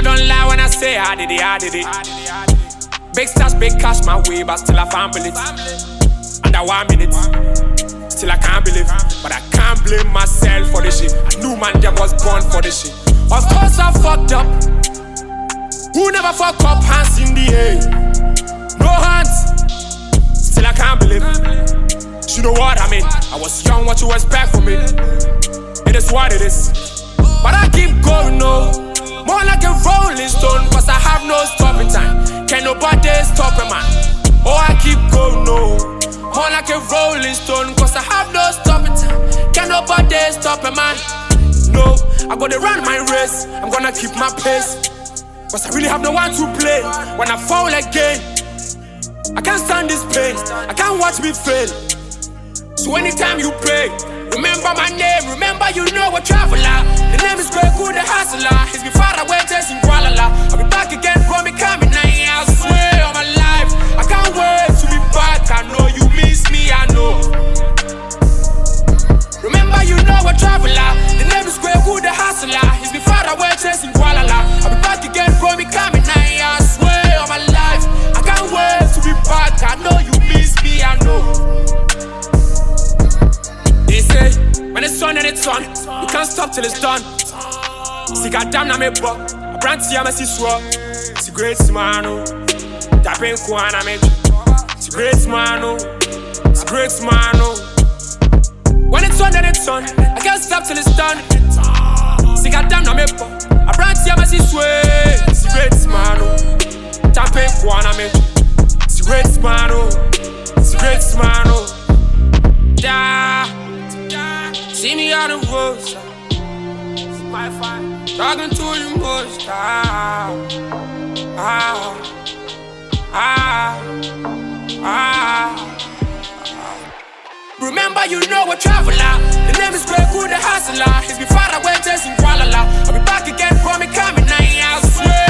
don't lie when I say I did it. Big stars, big cash my way, but still I can't believe. Under 1 minute, still I can't believe. But I can't blame myself for this shit. I knew man them was born for this shit. Of course I fucked up. Who never fuck up? Hands in the air. No hands. Still I can't believe. You know what I mean? I was young, what you expect from me? It is what it is. But I keep going, no. More like a rolling stone, cause I have no stopping time. Can't nobody stop a man. Oh, I keep going, no. More like a rolling stone, cause I have no stopping time. Can't nobody stop a man. No, I gotta run my race. I'm gonna keep my pace. Cause I really have no one to play. When I fall again, I can't stand this pain. I can't watch me fail. So anytime you pray, remember my name, remember you know a traveler. The name is Kweku the hustler. He's been far away just in Kuala. I'll be back again, bro, me coming now. I swear on my life, I can't wait to be back. I know you miss me, I know. Remember you know a traveler. The name is Kweku the hustler. He's been far away just in Kuala. I'll be back again, bro, me coming now. I swear on my life, I can't wait to be back. I know you miss me, I know. They say, when it's on and it's on, you can't stop till it's done. See, goddamn, na me bo. I brand see, I'm a siswa. See, great man, oh. Tapping Kwana, me. See, great man, oh. See, great man, oh. When it's on and it's on, I can't stop till it's done. See, goddamn, na me bo. I brand see, I'm a siswa. See, great man, oh. Tapping Kwana, me. See, great man, oh. See, great man, oh. Yeah. See me on the road, talking to the most. Remember you know a traveler. The name is Kweku the hustler. He's been far away just in Kuala. I'll be back again, bro, me coming now. I swear.